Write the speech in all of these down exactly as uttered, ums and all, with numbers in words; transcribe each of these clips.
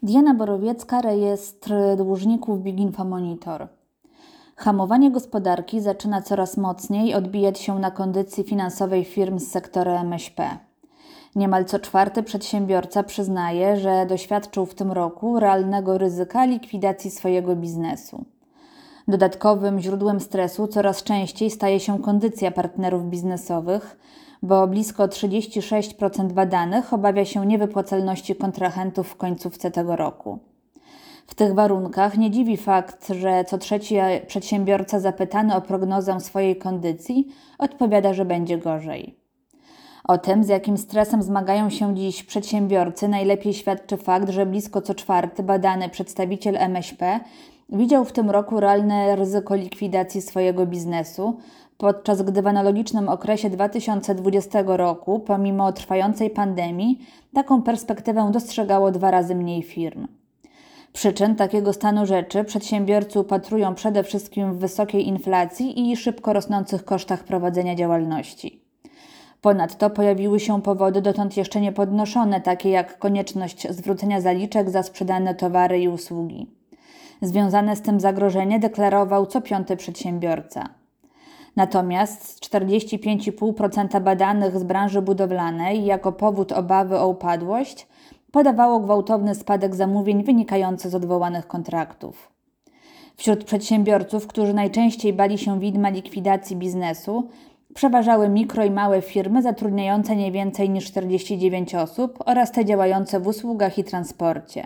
Diana Borowiecka, rejestr dłużników Big Info Monitor. Hamowanie gospodarki zaczyna coraz mocniej odbijać się na kondycji finansowej firm z sektora M S P. Niemal co czwarty przedsiębiorca przyznaje, że doświadczył w tym roku realnego ryzyka likwidacji swojego biznesu. Dodatkowym źródłem stresu coraz częściej staje się kondycja partnerów biznesowych, bo blisko trzydzieści sześć procent badanych obawia się niewypłacalności kontrahentów w końcówce tego roku. W tych warunkach nie dziwi fakt, że co trzeci przedsiębiorca zapytany o prognozę swojej kondycji odpowiada, że będzie gorzej. O tym, z jakim stresem zmagają się dziś przedsiębiorcy, najlepiej świadczy fakt, że blisko co czwarty badany przedstawiciel M S P widział w tym roku realne ryzyko likwidacji swojego biznesu, podczas gdy w analogicznym okresie dwa tysiące dwudziestego roku, pomimo trwającej pandemii, taką perspektywę dostrzegało dwa razy mniej firm. Przyczyn takiego stanu rzeczy przedsiębiorcy upatrują przede wszystkim w wysokiej inflacji i szybko rosnących kosztach prowadzenia działalności. Ponadto pojawiły się powody dotąd jeszcze niepodnoszone, takie jak konieczność zwrócenia zaliczek za sprzedane towary i usługi. Związane z tym zagrożenie deklarował co piąty przedsiębiorca. Natomiast czterdzieści pięć i pół procent badanych z branży budowlanej jako powód obawy o upadłość podawało gwałtowny spadek zamówień wynikający z odwołanych kontraktów. Wśród przedsiębiorców, którzy najczęściej bali się widma likwidacji biznesu, przeważały mikro i małe firmy zatrudniające nie więcej niż czterdzieści dziewięć osób oraz te działające w usługach i transporcie.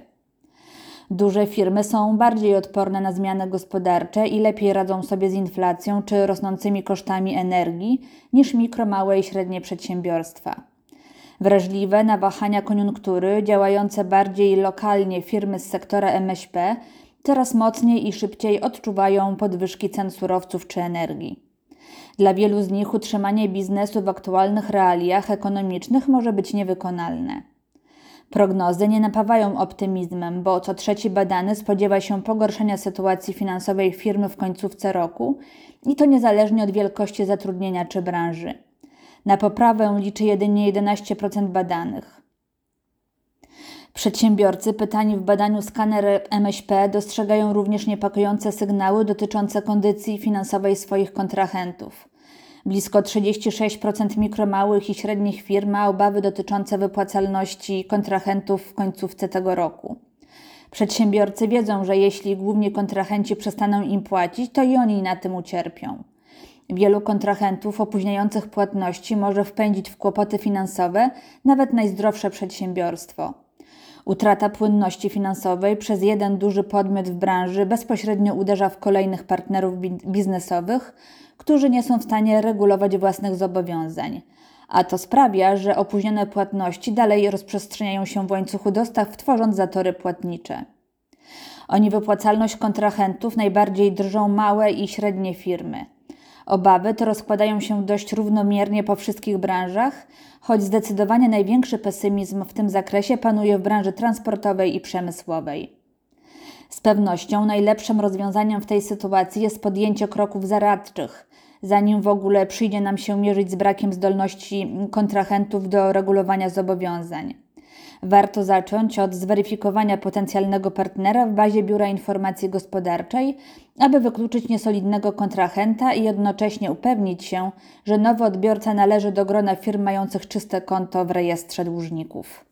Duże firmy są bardziej odporne na zmiany gospodarcze i lepiej radzą sobie z inflacją czy rosnącymi kosztami energii niż mikro, małe i średnie przedsiębiorstwa. Wrażliwe na wahania koniunktury, działające bardziej lokalnie firmy z sektora M S P coraz mocniej i szybciej odczuwają podwyżki cen surowców czy energii. Dla wielu z nich utrzymanie biznesu w aktualnych realiach ekonomicznych może być niewykonalne. Prognozy nie napawają optymizmem, bo co trzeci badany spodziewa się pogorszenia sytuacji finansowej firmy w końcówce roku i to niezależnie od wielkości zatrudnienia czy branży. Na poprawę liczy jedynie jedenaście procent badanych. Przedsiębiorcy pytani w badaniu Skaner M S P dostrzegają również niepokojące sygnały dotyczące kondycji finansowej swoich kontrahentów. Blisko trzydzieści sześć procent mikro, małych i średnich firm ma obawy dotyczące wypłacalności kontrahentów w końcówce tego roku. Przedsiębiorcy wiedzą, że jeśli główni kontrahenci przestaną im płacić, to i oni na tym ucierpią. Wielu kontrahentów opóźniających płatności może wpędzić w kłopoty finansowe nawet najzdrowsze przedsiębiorstwo. Utrata płynności finansowej przez jeden duży podmiot w branży bezpośrednio uderza w kolejnych partnerów biznesowych, którzy nie są w stanie regulować własnych zobowiązań. A to sprawia, że opóźnione płatności dalej rozprzestrzeniają się w łańcuchu dostaw, tworząc zatory płatnicze. O niewypłacalność kontrahentów najbardziej drżą małe i średnie firmy. Obawy te rozkładają się dość równomiernie po wszystkich branżach, choć zdecydowanie największy pesymizm w tym zakresie panuje w branży transportowej i przemysłowej. Z pewnością najlepszym rozwiązaniem w tej sytuacji jest podjęcie kroków zaradczych, zanim w ogóle przyjdzie nam się mierzyć z brakiem zdolności kontrahentów do regulowania zobowiązań. Warto zacząć od zweryfikowania potencjalnego partnera w bazie Biura Informacji Gospodarczej, aby wykluczyć niesolidnego kontrahenta i jednocześnie upewnić się, że nowy odbiorca należy do grona firm mających czyste konto w rejestrze dłużników.